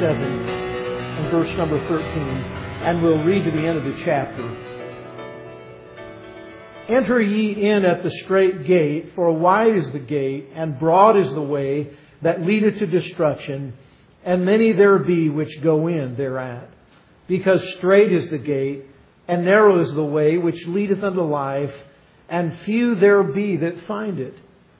7 and verse number 13, and we'll read to the end of the chapter. Enter ye in at the strait gate, for wide is the gate, and broad is the way that leadeth to destruction, and many there be which go in thereat. Because strait is the gate, and narrow is the way which leadeth unto life, and few there be that find it.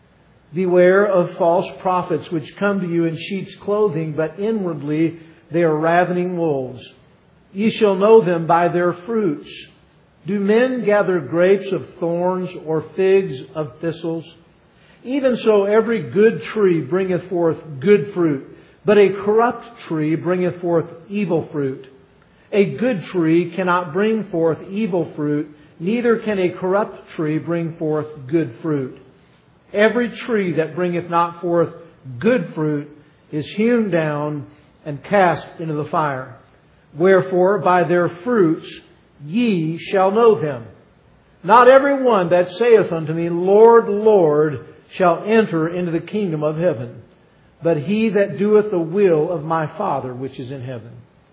Beware of false prophets which come to you in sheep's clothing, but inwardly they are ravening wolves. Ye shall know them by their fruits. Do men gather grapes of thorns or figs of thistles? Even so every good tree bringeth forth good fruit, but a corrupt tree bringeth forth evil fruit. A good tree cannot bring forth evil fruit, neither can a corrupt tree bring forth good fruit. Every tree that bringeth not forth good fruit is hewn down and cast into the fire. Wherefore by their fruits ye shall know them. Not every one that saith unto me, Lord, Lord, shall enter into the kingdom of heaven, but he that doeth the will of my Father which is in heaven.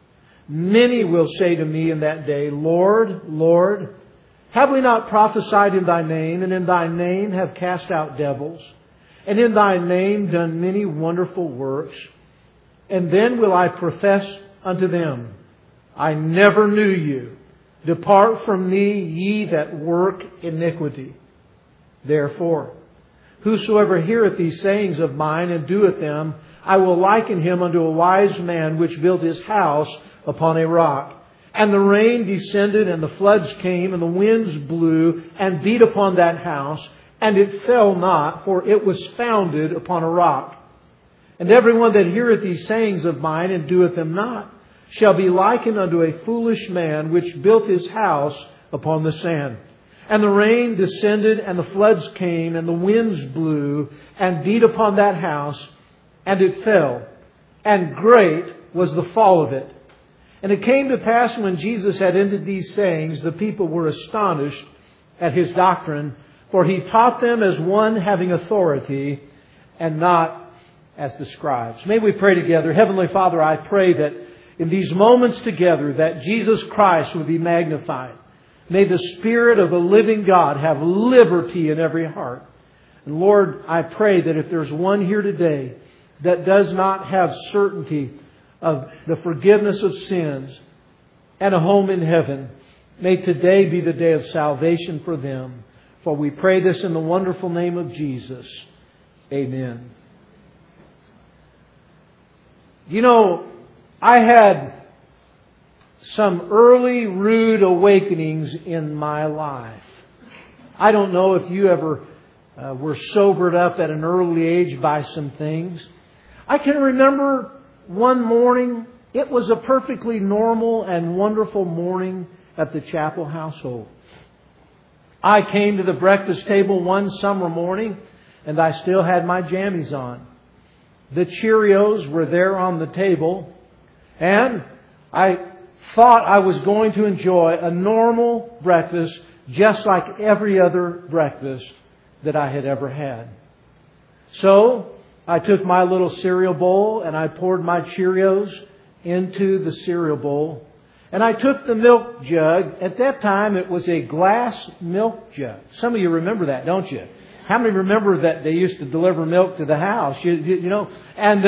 Many will say to me in that day, Lord, Lord, have we not prophesied in Thy name, and in Thy name have cast out devils, and in Thy name done many wonderful works? And then will I profess unto them, I never knew you. Depart from me, ye that work iniquity. Therefore, whosoever heareth these sayings of mine and doeth them, I will liken him unto a wise man which built his house upon a rock. And the rain descended, and the floods came, and the winds blew, and beat upon that house, and it fell not, for it was founded upon a rock. And everyone that heareth these sayings of mine, and doeth them not, shall be likened unto a foolish man, which built his house upon the sand. And the rain descended, and the floods came, and the winds blew, and beat upon that house, and it fell. And great was the fall of it. And it came to pass when Jesus had ended these sayings, the people were astonished at His doctrine, for He taught them as one having authority, and not as the scribes. May we pray together. Heavenly Father, I pray that in these moments together, that Jesus Christ would be magnified. May the Spirit of the living God have liberty in every heart. And Lord, I pray that if there's one here today that does not have certainty of the forgiveness of sins and a home in heaven, may today be the day of salvation for them. For we pray this in the wonderful name of Jesus. Amen. You know, I had some early rude awakenings in my life. I don't know if you ever were sobered up at an early age by some things. I can remember one morning, it was a perfectly normal and wonderful morning at the chapel household. I came to the breakfast table one summer morning, and I still had my jammies on. The Cheerios were there on the table, and I thought I was going to enjoy a normal breakfast just like every other breakfast that I had ever had. So I took my little cereal bowl and I poured my Cheerios into the cereal bowl. And I took the milk jug. At that time, it was a glass milk jug. Some of you remember that, don't you? How many remember that they used to deliver milk to the house? You know, and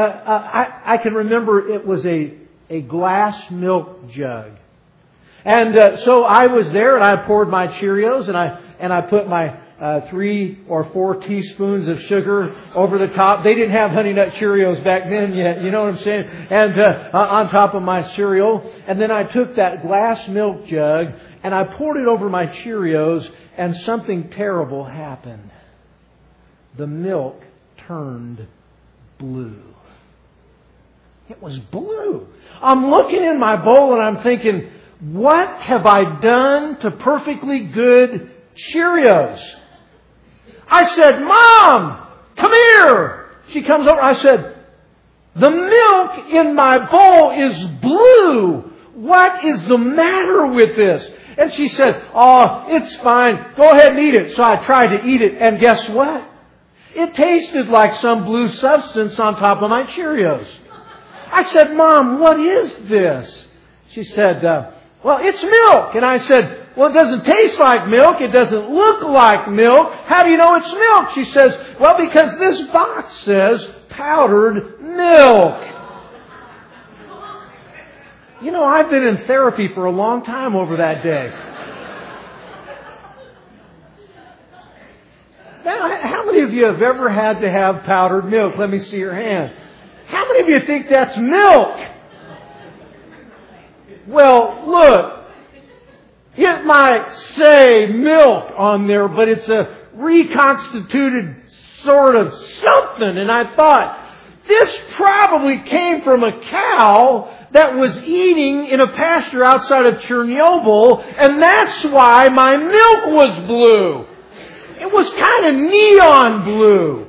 I can remember it was a glass milk jug. And so I was there, and I poured my Cheerios, and I put my 3 or 4 teaspoons of sugar over the top. They didn't have Honey Nut Cheerios back then yet, you know what I'm saying? And on top of my cereal. And then I took that glass milk jug and I poured it over my Cheerios, and something terrible happened. The milk turned blue. It was blue. I'm looking in my bowl and I'm thinking, what have I done to perfectly good Cheerios? I said, Mom, come here. She comes over. I said, the milk in my bowl is blue. What is the matter with this? And she said, oh, it's fine. Go ahead and eat it. So I tried to eat it. And guess what? It tasted like some blue substance on top of my Cheerios. I said, Mom, what is this? She said, well, it's milk. And I said, well, it doesn't taste like milk. It doesn't look like milk. How do you know it's milk? She says, well, because this box says powdered milk. You know, I've been in therapy for a long time over that day. Now, how many of you have ever had to have powdered milk? Let me see your hand. How many of you think that's milk? Well, look, it might say milk on there, but it's a reconstituted sort of something. And I thought, this probably came from a cow that was eating in a pasture outside of Chernobyl, and that's why my milk was blue. It was kind of neon blue.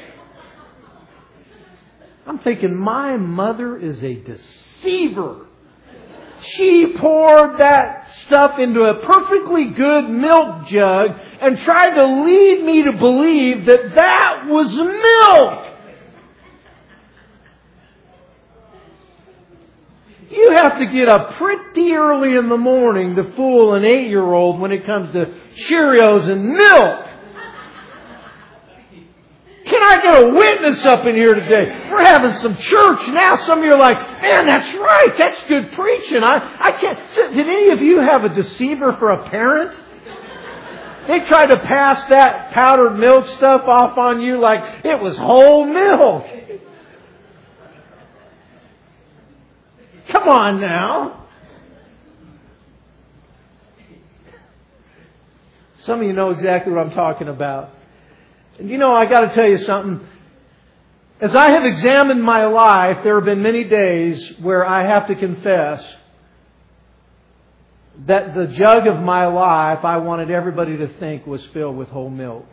I'm thinking, my mother is a deceiver. She poured that stuff into a perfectly good milk jug and tried to lead me to believe that that was milk. You have to get up pretty early in the morning to fool an 8-year-old when it comes to Cheerios and milk. Can I get a witness up in here today? We're having some church now. Some of you are like, man, that's right. That's good preaching. I can't. Did any of you have a deceiver for a parent? They tried to pass that powdered milk stuff off on you like it was whole milk. Come on now. Some of you know exactly what I'm talking about. And you know, I got to tell you something. As I have examined my life, there have been many days where I have to confess that the jug of my life I wanted everybody to think was filled with whole milk.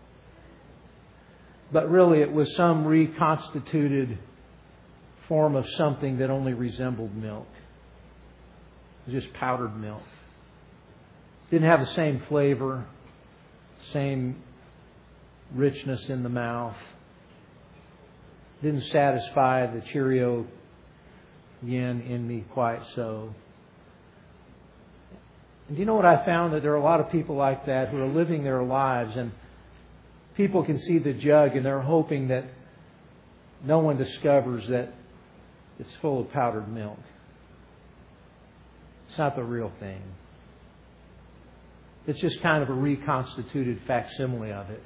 But really it was some reconstituted form of something that only resembled milk. It was just powdered milk. Didn't have the same flavor, same richness in the mouth. Didn't satisfy the Cheerio yin in me quite so. And do you know what I found? That there are a lot of people like that who are living their lives, and people can see the jug and they're hoping that no one discovers that it's full of powdered milk. It's not the real thing. It's just kind of a reconstituted facsimile of it.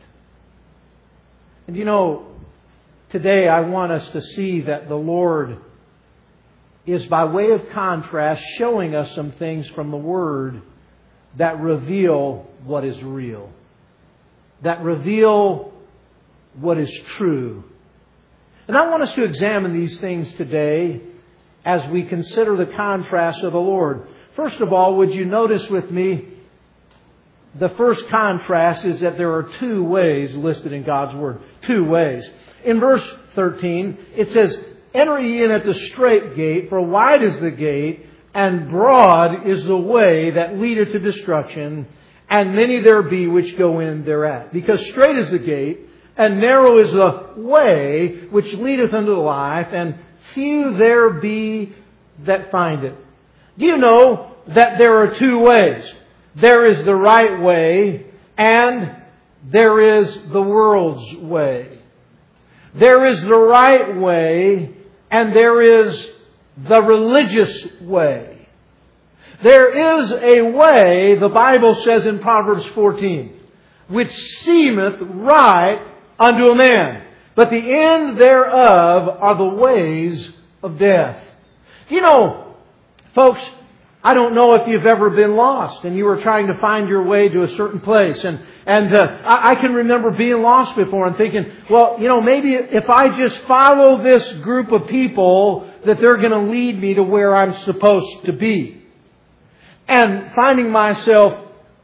And you know, today I want us to see that the Lord is, by way of contrast, showing us some things from the Word that reveal what is real, that reveal what is true. And I want us to examine these things today as we consider the contrast of the Lord. First of all, would you notice with me, the first contrast is that there are two ways listed in God's Word. Two ways. In verse 13, it says, enter ye in at the strait gate, for wide is the gate, and broad is the way that leadeth to destruction, and many there be which go in thereat. Because strait is the gate, and narrow is the way which leadeth unto life, and few there be that find it. Do you know that there are two ways? There is the right way, and there is the world's way. There is the right way, and there is the religious way. There is a way, the Bible says in Proverbs 14, which seemeth right unto a man, but the end thereof are the ways of death. You know, folks, I don't know if you've ever been lost and you were trying to find your way to a certain place. And I can remember being lost before and thinking, well, you know, maybe if I just follow this group of people, that they're going to lead me to where I'm supposed to be. And finding myself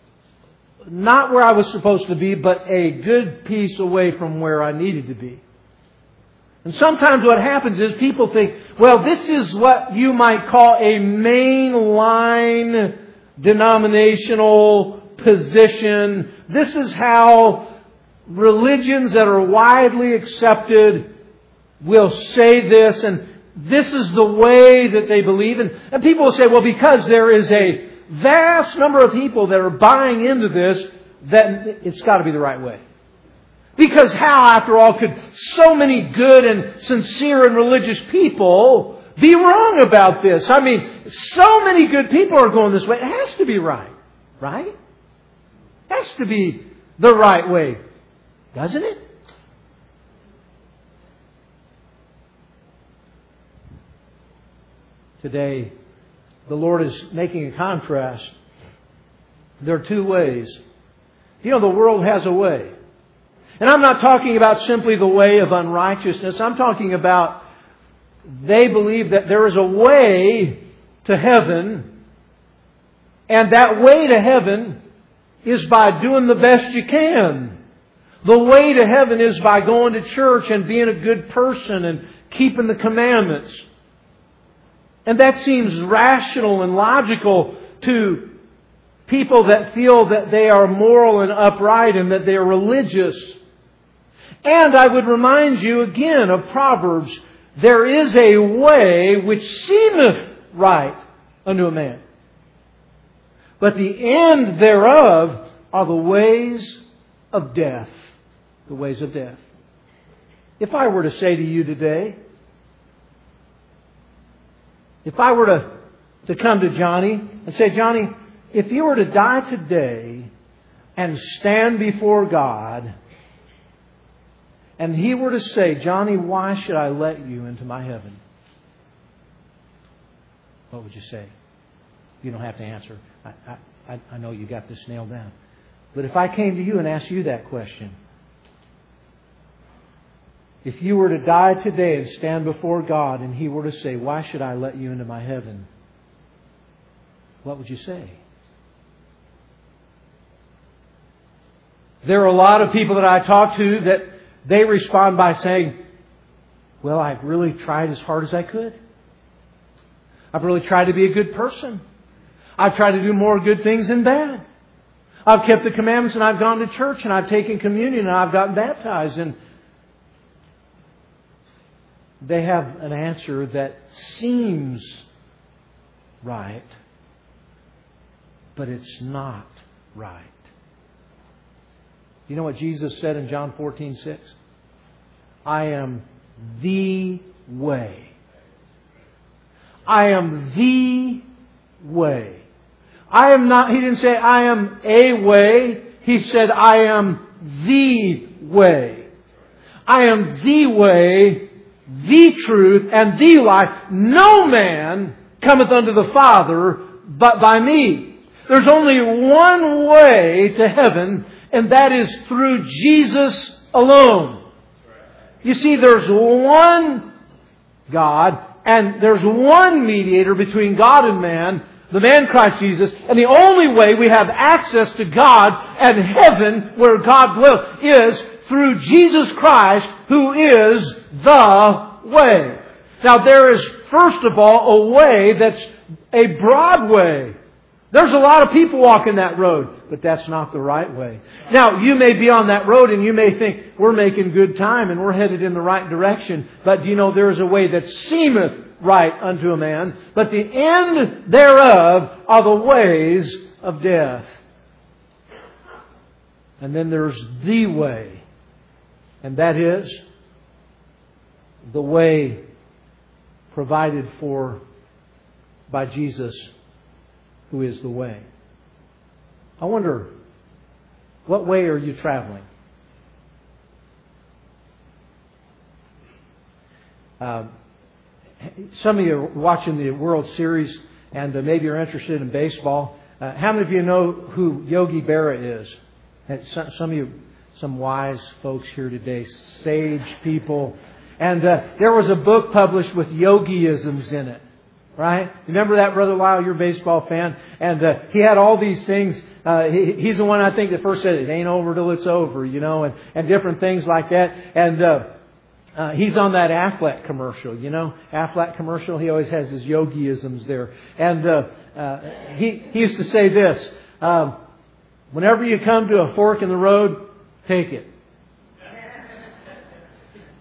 not where I was supposed to be, but a good piece away from where I needed to be. And sometimes what happens is people think, well, this is what you might call a mainline denominational position. This is how religions that are widely accepted will say this. And this is the way that they believe. And people will say, well, because there is a vast number of people that are buying into this, that it's got to be the right way. Because how, after all, could so many good and sincere and religious people be wrong about this? I mean, so many good people are going this way. It has to be right. Right? It has to be the right way. Doesn't it? Today, the Lord is making a contrast. There are two ways. You know, the world has a way. And I'm not talking about simply the way of unrighteousness. I'm talking about they believe that there is a way to heaven. And that way to heaven is by doing the best you can. The way to heaven is by going to church and being a good person and keeping the commandments. And that seems rational and logical to people that feel that they are moral and upright and that they are religious. And I would remind you again of Proverbs. There is a way which seemeth right unto a man, but the end thereof are the ways of death. The ways of death. If I were to say to you today, if I were to come to Johnny and say, Johnny, if you were to die today and stand before God, and He were to say, Johnny, why should I let you into my heaven? What would you say? You don't have to answer. I know you got this nailed down. But if I came to you and asked you that question, if you were to die today and stand before God and He were to say, why should I let you into my heaven? What would you say? There are a lot of people that I talk to that they respond by saying, well, I've really tried as hard as I could. I've really tried to be a good person. I've tried to do more good things than bad. I've kept the commandments and I've gone to church and I've taken communion and I've gotten baptized. And they have an answer that seems right, but it's not right. You know what Jesus said in John 14:6? I am the way. I am the way. I am not, He didn't say I am a way. He said I am the way. I am the way, the truth, and the life. No man cometh unto the Father but by me. There's only one way to heaven, and that is through Jesus alone. You see, there's one God, and there's one mediator between God and man, the man Christ Jesus, and the only way we have access to God and heaven, where God dwells, is through Jesus Christ, who is the way. Now, there is, first of all, a way that's a broad way. There's a lot of people walking that road, but that's not the right way. Now, you may be on that road and you may think, we're making good time and we're headed in the right direction. But do you know there is a way that seemeth right unto a man, but the end thereof are the ways of death. And then there's the way. And that is the way provided for by Jesus, who is the way. I wonder, what way are you traveling? Some of you are watching the World Series and maybe you're interested in baseball. How many of you know who Yogi Berra is? And some of you, some wise folks here today, sage people. And there was a book published with yogiisms in it. Right? Remember that, Brother Lyle? You're a baseball fan. And he had all these things. He's the one, I think, that first said it ain't over till it's over, you know, and different things like that. And he's on that Aflac commercial, you know. Aflac commercial, he always has his yogiisms there. And he used to say this, whenever you come to a fork in the road, take it.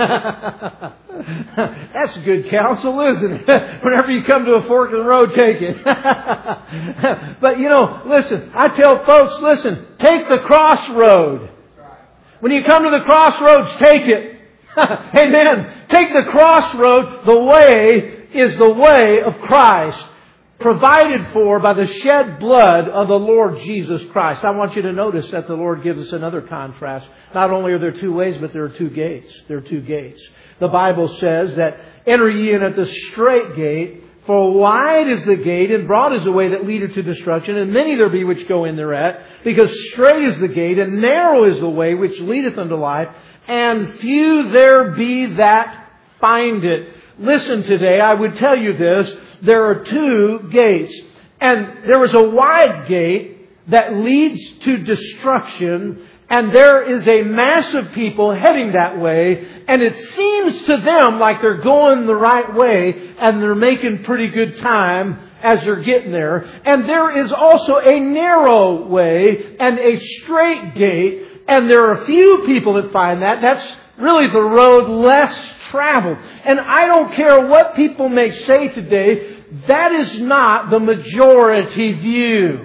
That's good counsel, isn't it? Whenever you come to a fork in the road, take it. But listen, I tell folks, listen, take the crossroad. When you come to the crossroads, take it. Amen. Take the crossroad. The way is the way of Christ, provided for by the shed blood of the Lord Jesus Christ. I want you to notice that the Lord gives us another contrast. Not only are there two ways, but there are two gates. There are two gates. The Bible says that, enter ye in at the strait gate, for wide is the gate, and broad is the way that leadeth to destruction, and many there be which go in thereat. Because strait is the gate, and narrow is the way which leadeth unto life, and few there be that find it. Listen today, I would tell you this. There are two gates. And there is a wide gate that leads to destruction. And there is a mass of people heading that way. And it seems to them like they're going the right way. And they're making pretty good time as they're getting there. And there is also a narrow way and a straight gate. And there are a few people that find that. That's really the road less traveled. And I don't care what people may say today, that is not the majority view.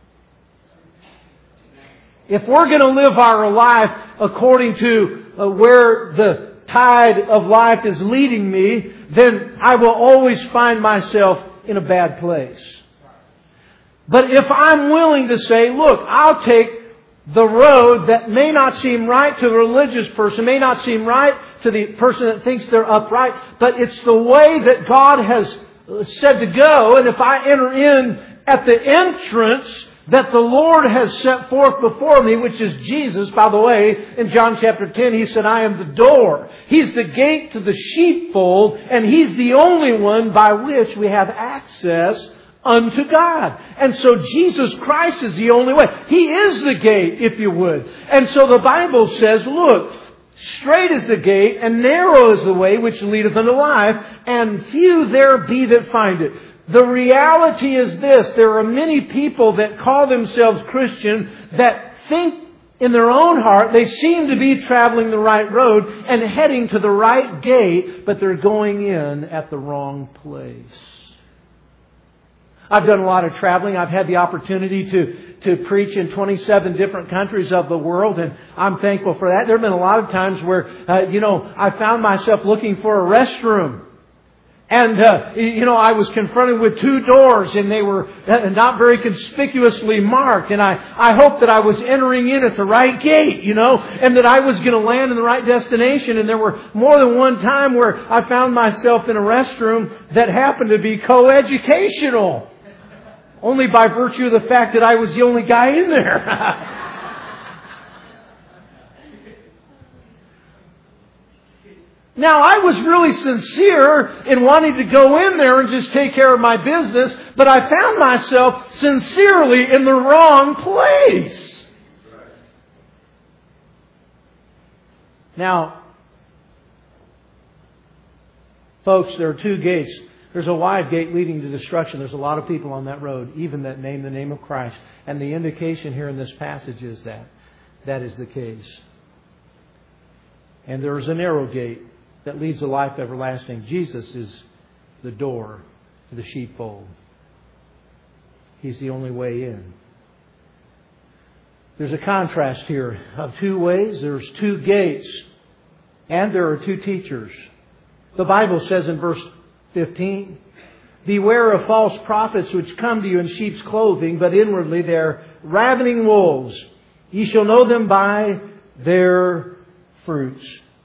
If we're going to live our life according to where the tide of life is leading me, then I will always find myself in a bad place. But if I'm willing to say, look, I'll take the road that may not seem right to the religious person, may not seem right to the person that thinks they're upright, but it's the way that God has said to go. And if I enter in at the entrance that the Lord has set forth before me, which is Jesus, by the way, in John chapter 10, He said, I am the door. He's the gate to the sheepfold, and He's the only one by which we have access unto God. And so Jesus Christ is the only way. He is the gate, if you would. And so the Bible says, look, strait is the gate, and narrow is the way which leadeth unto life, and few there be that find it. The reality is this: there are many people that call themselves Christian that think in their own heart they seem to be traveling the right road and heading to the right gate, but they're going in at the wrong place. I've done a lot of traveling. I've had the opportunity to preach in 27 different countries of the world, and I'm thankful for that. There have been a lot of times where, I found myself looking for a restroom. And, I was confronted with two doors, and they were not very conspicuously marked. And I hoped that I was entering in at the right gate, and that I was going to land in the right destination. And there were more than one time where I found myself in a restroom that happened to be coeducational. Only by virtue of the fact that I was the only guy in there. Now, I was really sincere in wanting to go in there and just take care of my business, but I found myself sincerely in the wrong place. Now, folks, there are two gates. There's a wide gate leading to destruction. There's a lot of people on that road, even that name the name of Christ. And the indication here in this passage is that is the case. And there is a narrow gate that leads to life everlasting. Jesus is the door to the sheepfold. He's the only way in. There's a contrast here of two ways. There's two gates. And there are two teachers. The Bible says in verse 15, beware of false prophets which come to you in sheep's clothing, but inwardly they are ravening wolves. Ye shall know them by their fruits.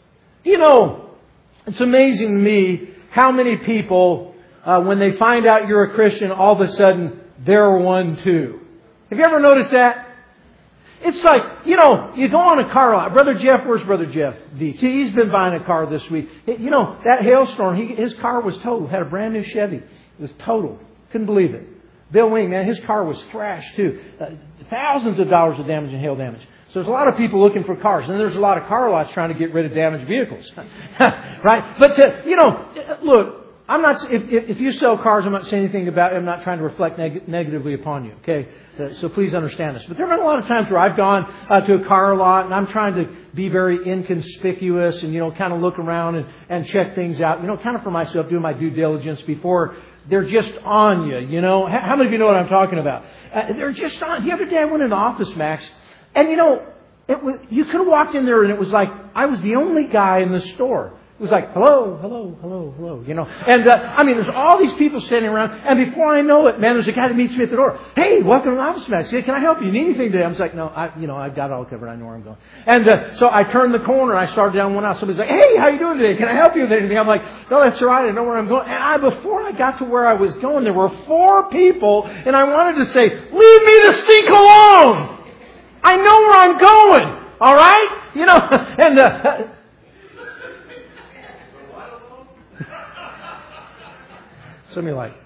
It's amazing to me how many people, when they find out you're a Christian, all of a sudden they're one too. Have you ever noticed that? It's like, you go on a car lot. Brother Jeff, where's Brother Jeff? See, he's been buying a car this week. That hailstorm, his car was totaled. Had a brand new Chevy. It was totaled. Couldn't believe it. Bill Wing, man, his car was thrashed too. Thousands of dollars of damage and hail damage. So there's a lot of people looking for cars. And there's a lot of car lots trying to get rid of damaged vehicles. Right? But, look, I'm not. If you sell cars, I'm not saying anything about it. I'm not trying to reflect negatively upon you. Okay, so please understand this. But there have been a lot of times where I've gone to a car lot and I'm trying to be very inconspicuous and kind of look around and check things out. Kind of for myself, doing my due diligence before they're just on you. How many of you know what I'm talking about? They're just on. The other day I went into Office Max, and you could have walked in there and it was like I was the only guy in the store. It was like, hello, hello, hello, hello, And, there's all these people standing around. And before I know it, man, there's a guy that meets me at the door. Hey, welcome to Office Max. Can I help you? Need anything today? I was like, no, I've got it all covered. I know where I'm going. And so I turned the corner. I started down one house. Somebody's like, hey, how you doing today? Can I help you with anything? I'm like, no, that's all right. I know where I'm going. And before I got to where I was going, there were 4 people. And I wanted to say, leave me the stink alone. I know where I'm going. All right? And... Some of you like.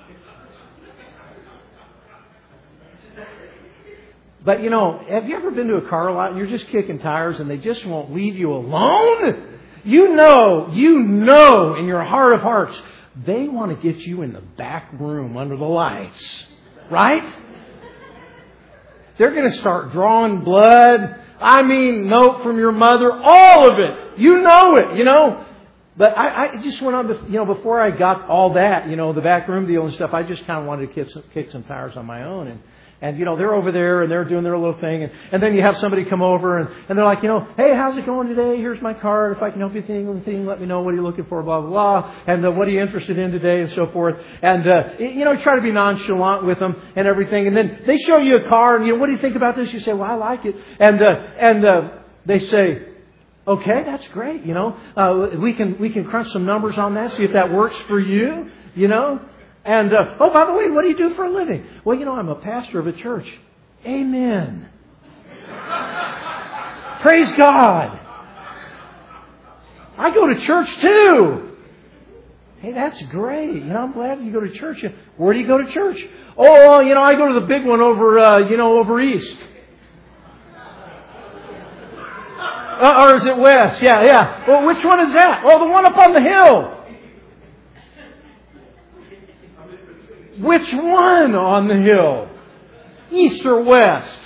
But have you ever been to a car lot and you're just kicking tires and they just won't leave you alone? You know in your heart of hearts, they want to get you in the back room under the lights. Right? They're going to start drawing blood. Note from your mother. All of it. You know it, But I just went on, before I got all that, the back room deal and stuff, I just kind of wanted to kick some tires on my own. And they're over there and they're doing their little thing. And then you have somebody come over and they're like, hey, how's it going today? Here's my card. If I can help you with anything, let me know. What are you looking for? Blah, blah, blah. And what are you interested in today? And so forth. And, try to be nonchalant with them and everything. And then they show you a car and, what do you think about this? You say, well, I like it. And they say, okay, that's great. We can crunch some numbers on that, see if that works for you. And oh, by the way, what do you do for a living? Well, I'm a pastor of a church. Amen. Praise God. I go to church too. Hey, that's great. I'm glad you go to church. Where do you go to church? Oh, I go to the big one over, over east. Or is it west? Yeah. Well, which one is that? Oh, the one up on the hill. Which one on the hill? East or west?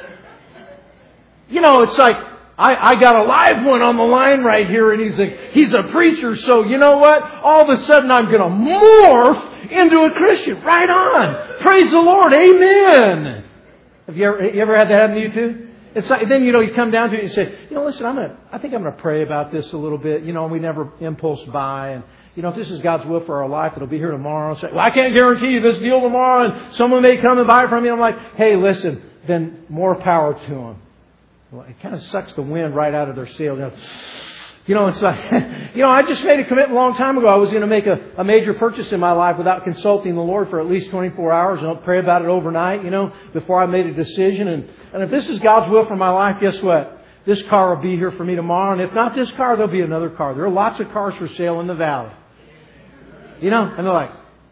It's like, I got a live one on the line right here and he's a preacher. So you know what? All of a sudden I'm going to morph into a Christian. Right on. Praise the Lord. Amen. Have you ever had that happen to you too? It's like, then, you come down to it and you say, listen, I think I'm going to pray about this a little bit. We never impulse buy. And, if this is God's will for our life, it'll be here tomorrow. Say, well, I can't guarantee you this deal tomorrow. And someone may come and buy it from me. I'm like, hey, listen, then more power to them. Well, it kind of sucks the wind right out of their sails. It's like, I just made a commitment a long time ago. I was going to make a major purchase in my life without consulting the Lord for at least 24 hours. And I'll pray about it overnight, before I made a decision. And if this is God's will for my life, guess what? This car will be here for me tomorrow. And if not this car, there'll be another car. There are lots of cars for sale in the valley. And they're like,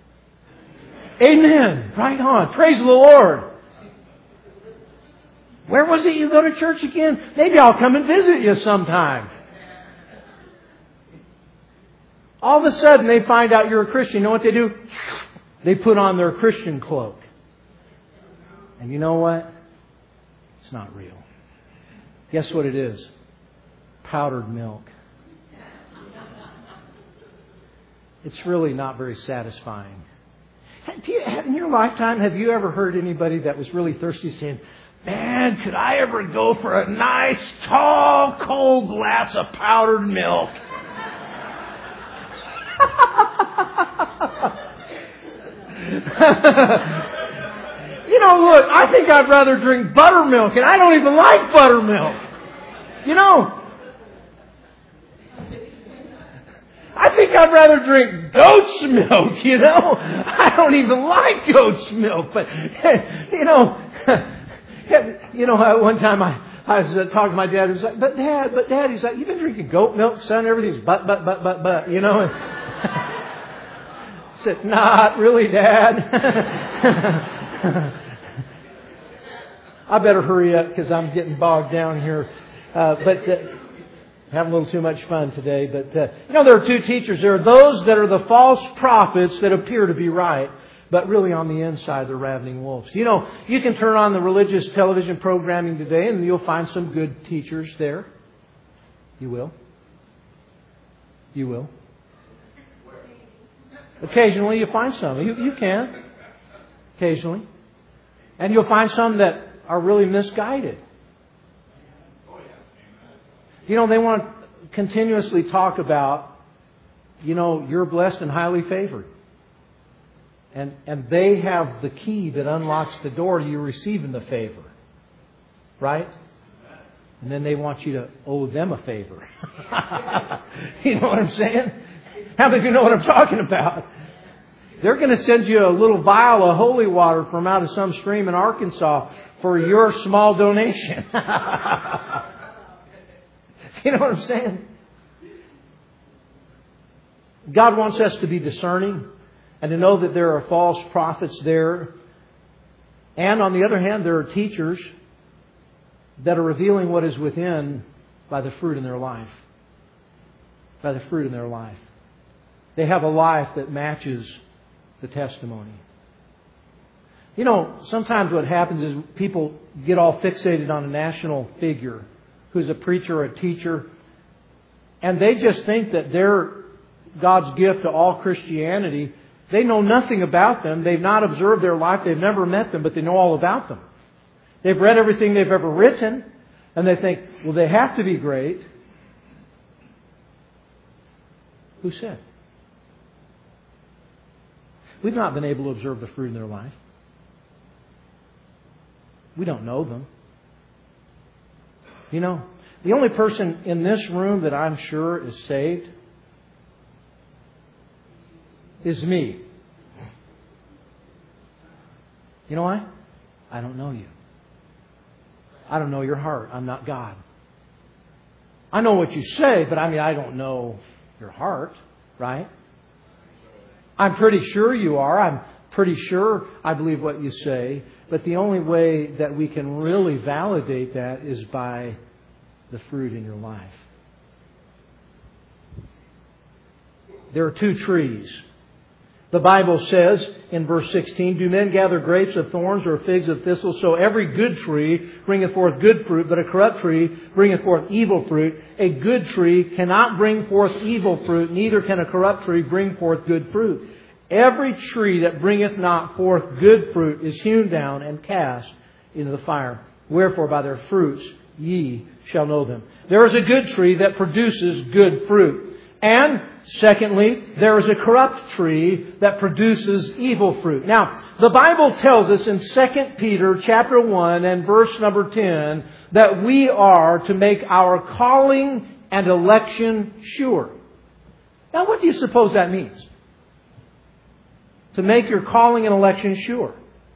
amen. Right on. Praise the Lord. Where was it you go to church again? Maybe I'll come and visit you sometime. All of a sudden, they find out you're a Christian. You know what they do? They put on their Christian cloak. And you know what? It's not real. Guess what it is? Powdered milk. It's really not very satisfying. In your lifetime, have you ever heard anybody that was really thirsty saying, man, could I ever go for a nice, tall, cold glass of powdered milk? Look, I think I'd rather drink buttermilk, and I don't even like buttermilk. I think I'd rather drink goat's milk, I don't even like goat's milk, but, one time I was talking to my dad, he was like, but dad, he's like, you've been drinking goat milk, son, everything's but, I said, not really, Dad. I better hurry up because I'm getting bogged down here. having a little too much fun today. But, there are two teachers. There are those that are the false prophets that appear to be right, but really on the inside they're ravening wolves. You can turn on the religious television programming today and you'll find some good teachers there. You will. You will. Occasionally you find some. You can. Occasionally. And you'll find some that are really misguided. They want to continuously talk about, you're blessed and highly favored. And they have the key that unlocks the door to you receiving the favor. Right? And then they want you to owe them a favor. You know what I'm saying? How many of you know what I'm talking about? They're going to send you a little vial of holy water from out of some stream in Arkansas for your small donation. You know what I'm saying? God wants us to be discerning and to know that there are false prophets there. And on the other hand, there are teachers that are revealing what is within by the fruit in their life. By the fruit in their life. They have a life that matches the testimony. Sometimes what happens is people get all fixated on a national figure who's a preacher or a teacher, and they just think that they're God's gift to all Christianity. They know nothing about them. They've not observed their life. They've never met them, but they know all about them. They've read everything they've ever written, and they think, well, they have to be great. Who said? We've not been able to observe the fruit in their life. We don't know them. The only person in this room that I'm sure is saved is me. You know why? I don't know you. I don't know your heart. I'm not God. I know what you say, but I don't know your heart, right? I'm pretty sure you are. I'm pretty sure I believe what you say. But the only way that we can really validate that is by the fruit in your life. There are two trees. The Bible says in verse 16, do men gather grapes of thorns or figs of thistles? So every good tree bringeth forth good fruit, but a corrupt tree bringeth forth evil fruit. A good tree cannot bring forth evil fruit, neither can a corrupt tree bring forth good fruit. Every tree that bringeth not forth good fruit is hewn down and cast into the fire. Wherefore by their fruits ye shall know them. There is a good tree that produces good fruit. And secondly, there is a corrupt tree that produces evil fruit. Now, the Bible tells us in 2 Peter chapter 1 and verse number 10 that we are to make our calling and election sure. Now, what do you suppose that means? To make your calling and election sure.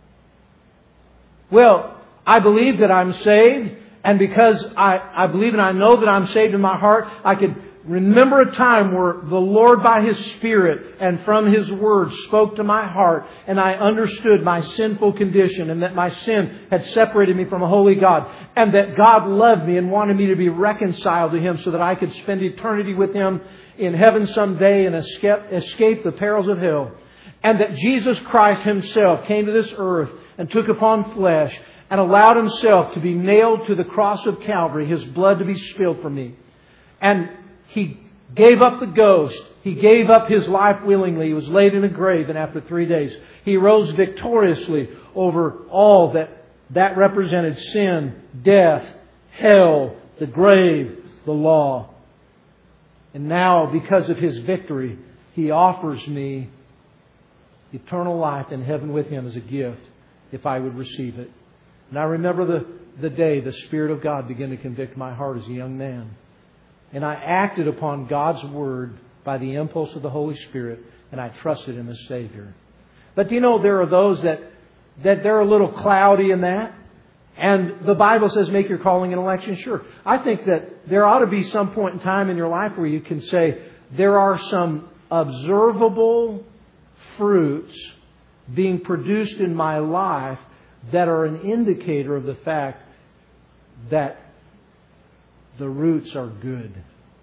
Well, I believe that I'm saved, and because I believe and I know that I'm saved in my heart, I could remember a time where the Lord by His Spirit and from His Word spoke to my heart, and I understood my sinful condition and that my sin had separated me from a holy God, and that God loved me and wanted me to be reconciled to Him so that I could spend eternity with Him in heaven someday and escape the perils of hell. And that Jesus Christ Himself came to this earth and took upon flesh and allowed Himself to be nailed to the cross of Calvary, His blood to be spilled for me. And He gave up the ghost. He gave up His life willingly. He was laid in a grave, and after 3 days, He rose victoriously over all that represented sin, death, hell, the grave, the law. And now, because of His victory, He offers me eternal life in heaven with Him as a gift if I would receive it. And I remember the day the Spirit of God began to convict my heart as a young man. And I acted upon God's Word by the impulse of the Holy Spirit, and I trusted Him as Savior. But there are those that they're a little cloudy in that. And the Bible says make your calling and election sure. I think that there ought to be some point in time in your life where you can say there are some observable fruits being produced in my life that are an indicator of the fact that the roots are good.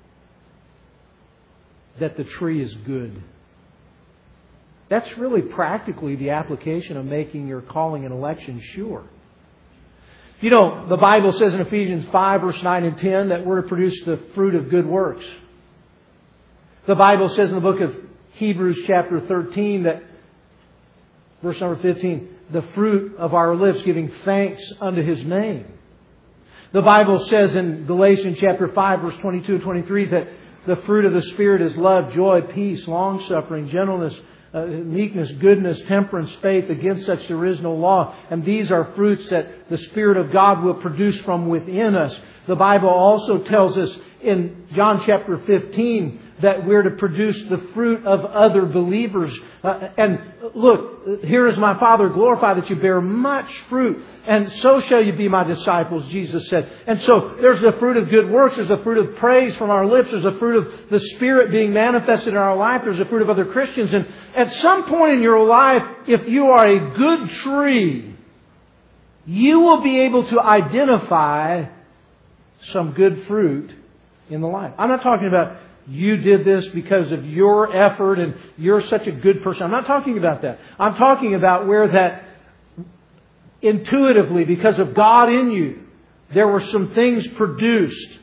that the tree is good. That's really practically the application of making your calling and election sure. You know, the Bible says in Ephesians 5, verse 9 and 10, that we're to produce the fruit of good works. The Bible says in the book of Hebrews chapter 13 that, verse number 15, the fruit of our lips giving thanks unto His name. The Bible says in Galatians chapter 5, verse 22 and 23 that the fruit of the Spirit is love, joy, peace, long-suffering, gentleness, meekness, goodness, temperance, faith. Against such there is no law. And these are fruits that the Spirit of God will produce from within us. The Bible also tells us in John chapter 15 that we're to produce the fruit of other believers. And look, here is my Father glorified that you bear much fruit. And so shall you be my disciples, Jesus said. And so there's the fruit of good works. There's the fruit of praise from our lips. There's the fruit of the Spirit being manifested in our life. There's the fruit of other Christians. And at some point in your life, if you are a good tree, you will be able to identify some good fruit in the life. I'm not talking about you did this because of your effort and you're such a good person. I'm not talking about that. I'm talking about where that intuitively, because of God in you, there were some things produced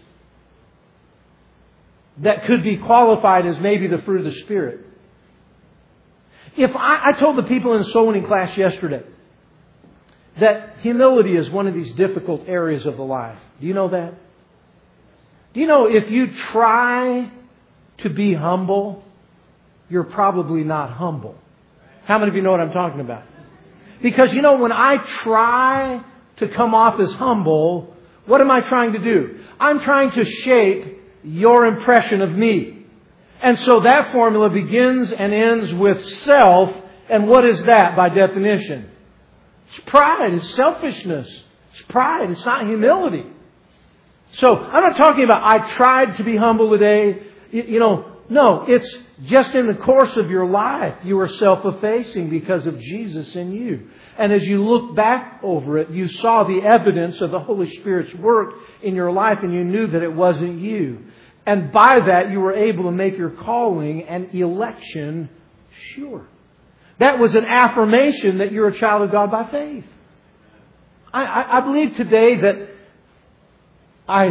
that could be qualified as maybe the fruit of the Spirit. If I told the people in the soul winning class yesterday that humility is one of these difficult areas of the life. Do you know that? Do you know if you try to be humble, you're probably not humble? How many of you know what I'm talking about? Because, you know, when I try to come off as humble, what am I trying to do? I'm trying to shape your impression of me. And so that formula begins and ends with self. And what is that by definition? It's pride. It's selfishness. It's pride. It's not humility. So I'm not talking about I tried to be humble today. No, it's just in the course of your life you are self-effacing because of Jesus in you. And as you look back over it, you saw the evidence of the Holy Spirit's work in your life and you knew that it wasn't you. And by that you were able to make your calling and election sure. That was an affirmation that you're a child of God by faith. I believe today that I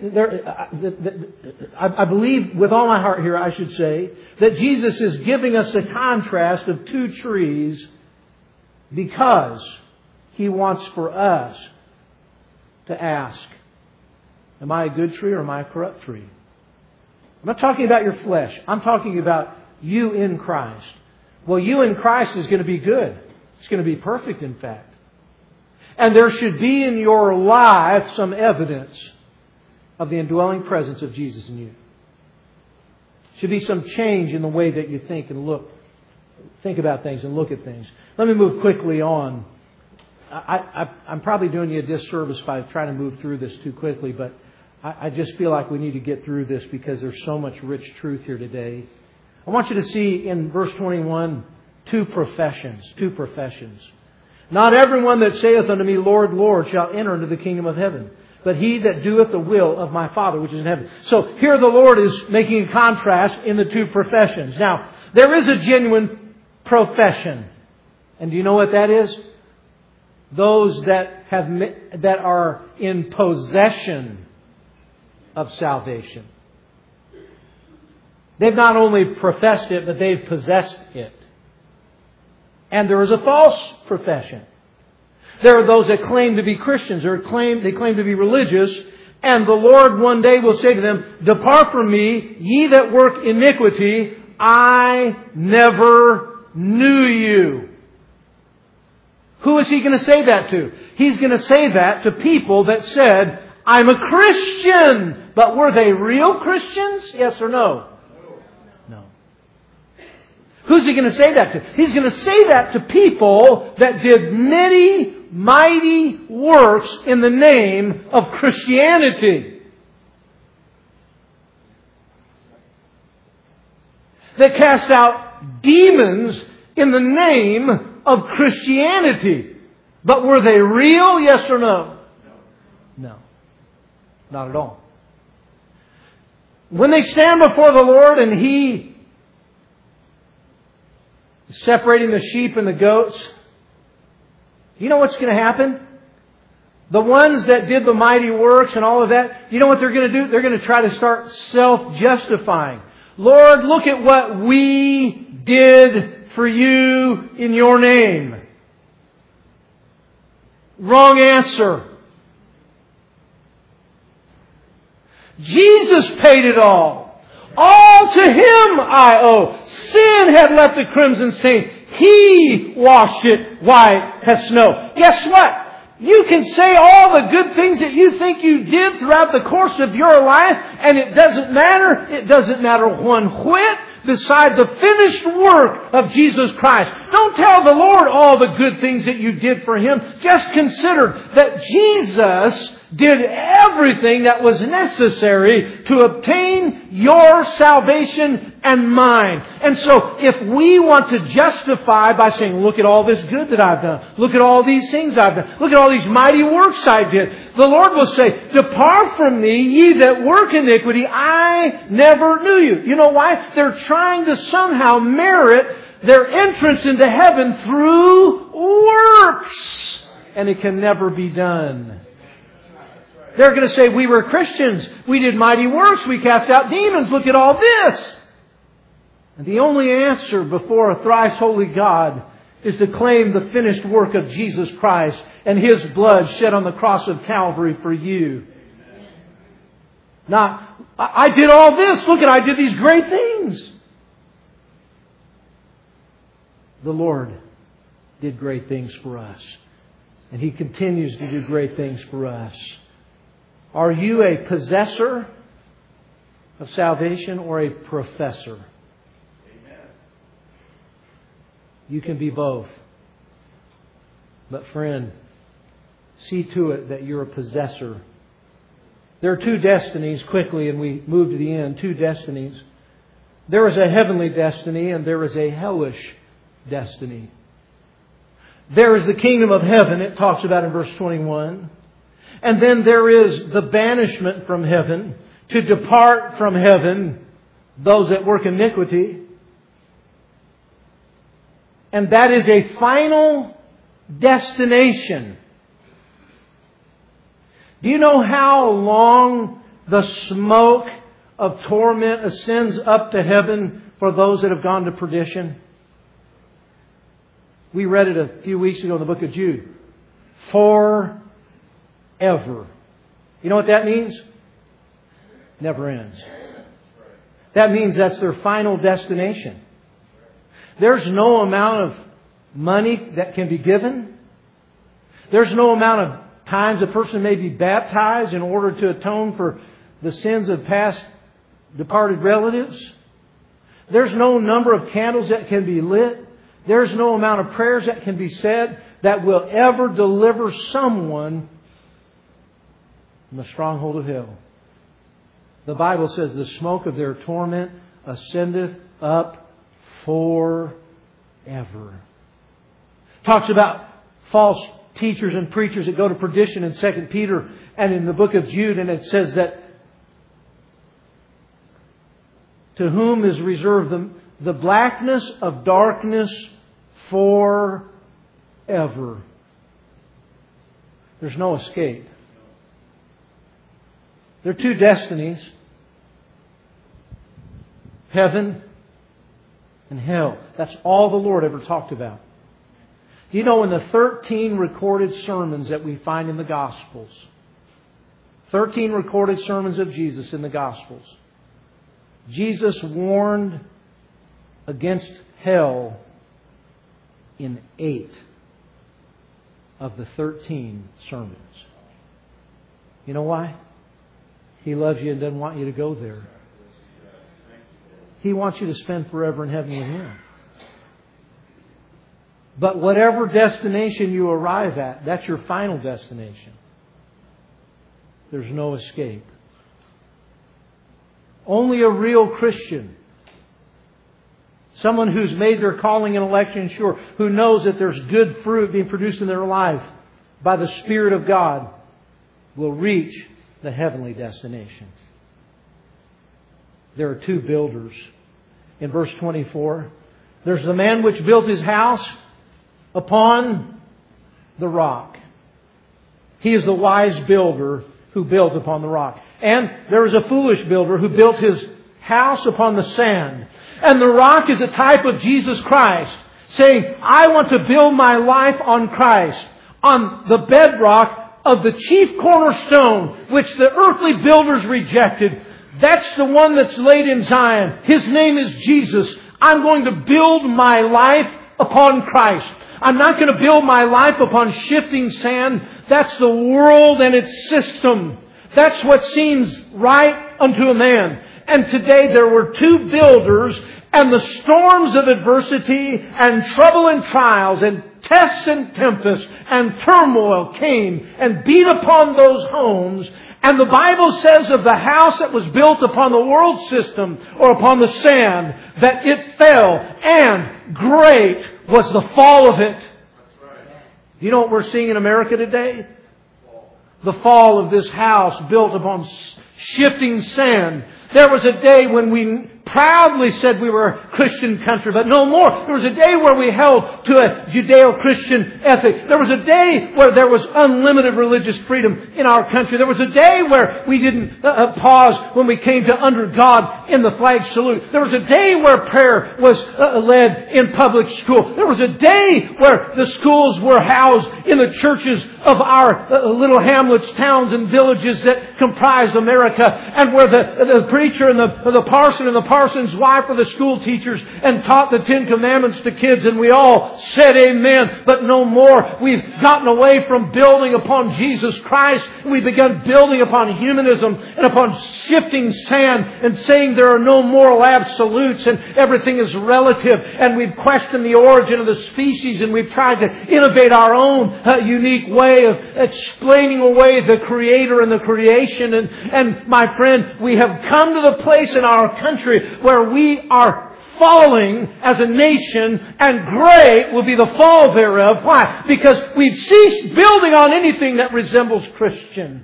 believe with all my heart here, I should say, that Jesus is giving us a contrast of two trees because He wants for us to ask, am I a good tree or am I a corrupt tree? I'm not talking about your flesh. I'm talking about you in Christ. Well, you in Christ is going to be good. It's going to be perfect, in fact. And there should be in your life some evidence of the indwelling presence of Jesus in you. Should be some change in the way that you think and think about things and look at things. Let me move quickly on. I'm probably doing you a disservice by trying to move through this too quickly, but I just feel like we need to get through this because there's so much rich truth here today. I want you to see in verse 21 two professions. Not everyone that saith unto me, Lord, Lord, shall enter into the kingdom of heaven, but he that doeth the will of my Father which is in heaven. So here the Lord is making a contrast in the two professions. Now, there is a genuine profession. And do you know what that is? Those that are in possession of salvation. They've not only professed it, but they've possessed it. And there is a false profession. There are those that claim to be Christians or they claim to be religious, and the Lord one day will say to them, depart from me, ye that work iniquity, I never knew you. Who is He going to say that to? He's going to say that to people that said, I'm a Christian. But were they real Christians? Yes or no? No. Who's He going to say that to? He's going to say that to people that did many mighty works in the name of Christianity. That cast out demons in the name of Christianity. But were they real? Yes or no? No. Not at all. When they stand before the Lord and He separating the sheep and the goats. You know what's going to happen? The ones that did the mighty works and all of that, you know what they're going to do? They're going to try to start self-justifying. Lord, look at what we did for you in your name. Wrong answer. Jesus paid it all. All to Him I owe. Sin had left the crimson stain. He washed it white as snow. Guess what? You can say all the good things that you think you did throughout the course of your life, and it doesn't matter. It doesn't matter one whit beside the finished work of Jesus Christ. Don't tell the Lord all the good things that you did for Him. Just consider that Jesus did everything that was necessary to obtain your salvation and mine. And so if we want to justify by saying, look at all this good that I've done. Look at all these things I've done. Look at all these mighty works I did. The Lord will say, depart from me, ye that work iniquity. I never knew you. You know why? They're trying to somehow merit their entrance into heaven through works. And it can never be done. They're going to say, we were Christians. We did mighty works. We cast out demons. Look at all this. And the only answer before a thrice holy God is to claim the finished work of Jesus Christ and His blood shed on the cross of Calvary for you. Not, I did all this. Look at, I did these great things. The Lord did great things for us. And He continues to do great things for us. Are you a possessor of salvation or a professor? Amen. You can be both. But friend, see to it that you're a possessor. There are two destinies, quickly, and we move to the end. Two destinies. There is a heavenly destiny and there is a hellish destiny. There is the kingdom of heaven, it talks about in verse 21. And then there is the banishment from heaven, to depart from heaven, those that work iniquity. And that is a final destination. Do you know how long the smoke of torment ascends up to heaven for those that have gone to perdition? We read it a few weeks ago in the book of Jude. Forever. You know what that means? Never ends. That means that's their final destination. There's no amount of money that can be given. There's no amount of times a person may be baptized in order to atone for the sins of past departed relatives. There's no number of candles that can be lit. There's no amount of prayers that can be said that will ever deliver someone from the stronghold of hell. The Bible says the smoke of their torment ascendeth up forever. Talks about false teachers and preachers that go to perdition in 2 Peter and in the book of Jude, and it says that to whom is reserved the blackness of darkness forever. There's no escape. There are two destinies. Heaven and hell. That's all the Lord ever talked about. Do you know in the 13 recorded sermons that we find in the Gospels, 13 recorded sermons of Jesus in the Gospels, Jesus warned against hell in 8 of the 13 sermons. You know why? He loves you and doesn't want you to go there. He wants you to spend forever in heaven with Him. But whatever destination you arrive at, that's your final destination. There's no escape. Only a real Christian, someone who's made their calling and election sure, who knows that there's good fruit being produced in their life by the Spirit of God, will reach the heavenly destination. There are two builders. In verse 24, There's the man which built his house upon the rock. He is the wise builder who built upon the rock. And there is a foolish builder who built his house upon the sand. And the rock is a type of Jesus Christ, saying, I want to build my life on Christ, on the bedrock of the chief cornerstone, which the earthly builders rejected. That's the one that's laid in Zion. His name is Jesus. I'm going to build my life upon Christ. I'm not going to build my life upon shifting sand. That's the world and its system. That's what seems right unto a man. And today there were two builders, and the storms of adversity and trouble and trials and tests and tempests and turmoil came and beat upon those homes. And the Bible says of the house that was built upon the world system or upon the sand, that it fell, and great was the fall of it. Do you know what we're seeing in America today? The fall of this house built upon shifting sand. There was a day when we proudly said we were a Christian country, but no more. There was a day where we held to a Judeo-Christian ethic. There was a day where there was unlimited religious freedom in our country. There was a day where we didn't pause when we came to under God in the flag salute. There was a day where prayer was led in public school. There was a day where the schools were housed in the churches of our little hamlets, towns, and villages that comprised America, and where the preacher and the parson and the parson's wife were the school teachers and taught the Ten Commandments to kids, and we all said amen. But no more. We've gotten away from building upon Jesus Christ, and we've begun building upon humanism and upon shifting sand and saying there are no moral absolutes and everything is relative, and we've questioned the origin of the species, and we've tried to innovate our own unique way of explaining away the Creator and the creation. And my friend, we have come to the place in our country where we are falling as a nation, and great will be the fall thereof. Why? Because we've ceased building on anything that resembles Christian.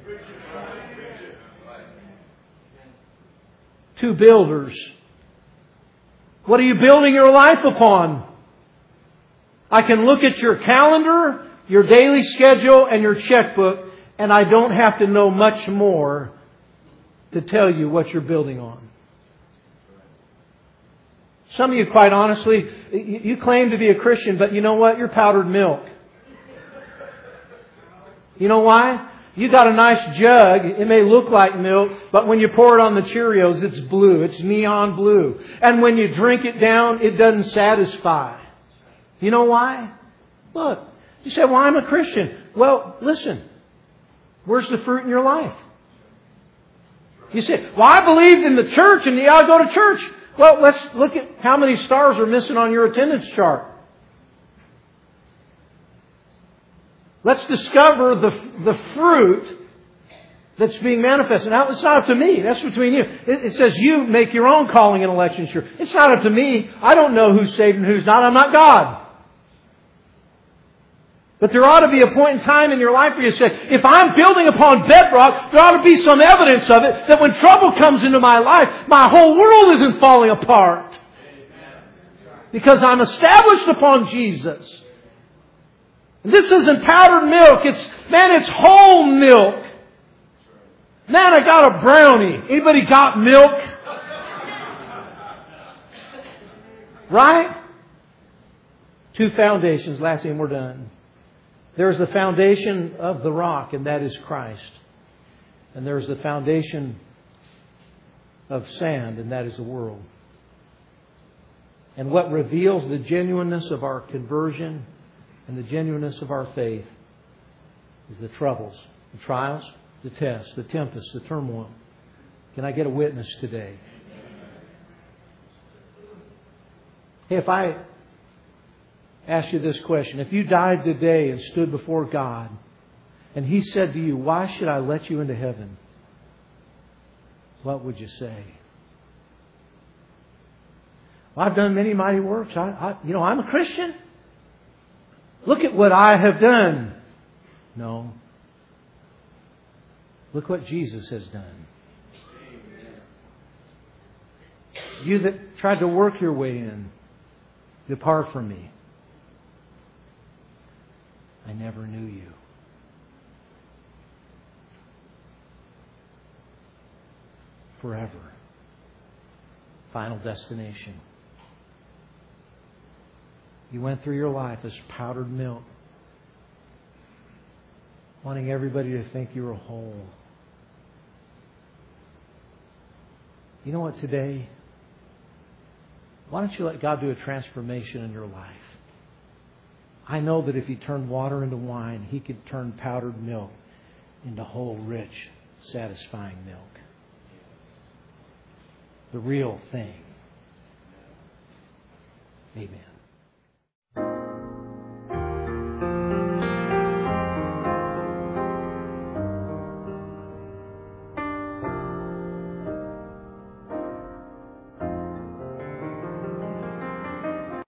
Two builders. What are you building your life upon? I can look at your calendar, your daily schedule, and your checkbook, and I don't have to know much more to tell you what you're building on. Some of you, quite honestly, you claim to be a Christian, but you know what? You're powdered milk. You know why? You got a nice jug. It may look like milk, but when you pour it on the Cheerios, it's blue. It's neon blue. And when you drink it down, it doesn't satisfy. You know why? Look, you say, well, I'm a Christian. Well, listen. Where's the fruit in your life? You say, well, I believed in the church and I go to church. Well, let's look at how many stars are missing on your attendance chart. Let's discover the fruit that's being manifested. Now, it's not up to me. That's between you. It says you make your own calling and election sure. It's not up to me. I don't know who's saved and who's not. I'm not God. But there ought to be a point in time in your life where you say, if I'm building upon bedrock, there ought to be some evidence of it that when trouble comes into my life, my whole world isn't falling apart. Because I'm established upon Jesus. And this isn't powdered milk. It's whole milk. Man, I got a brownie. Anybody got milk? Right? Two foundations. Last thing, we're done. There's the foundation of the rock, and that is Christ. And there's the foundation of sand, and that is the world. And what reveals the genuineness of our conversion and the genuineness of our faith is the troubles, the trials, the tests, the tempests, the turmoil. Can I get a witness today? Hey, if I ask you this question. If you died today and stood before God and He said to you, why should I let you into heaven? What would you say? Well, I've done many mighty works. I'm a Christian. Look at what I have done. No. Look what Jesus has done. You that tried to work your way in. Depart from me. I never knew you. Forever. Final destination. You went through your life as powdered milk, wanting everybody to think you were whole. You know what, today? Why don't you let God do a transformation in your life? I know that if He turned water into wine, He could turn powdered milk into whole, rich, satisfying milk. The real thing. Amen.